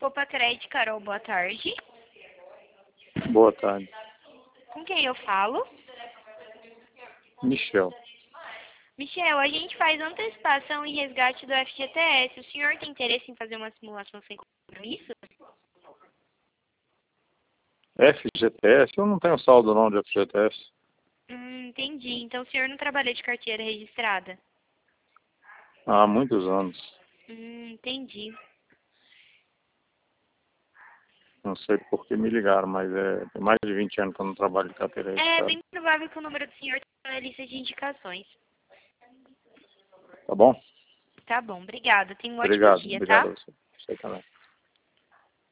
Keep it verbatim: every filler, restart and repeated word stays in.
Popa Cred, Carol, boa tarde. Boa tarde. Com quem eu falo? Michel. Michel, a gente faz antecipação e resgate do F G T S. O senhor tem interesse em fazer uma simulação sem compromisso? F G T S? Eu não tenho saldo não de F G T S. Hum, entendi. Então o senhor não trabalha de carteira registrada? Há muitos anos. Hum, entendi. Não sei por que me ligaram, mas é tem mais de vinte anos que eu não trabalho de carteira É registrada. bem provável que o número do senhor esteja na lista de indicações. Tá bom? Tá bom, obrigada. Tenha um ótimo Obrigado. dia, Obrigado tá? a você. Você também.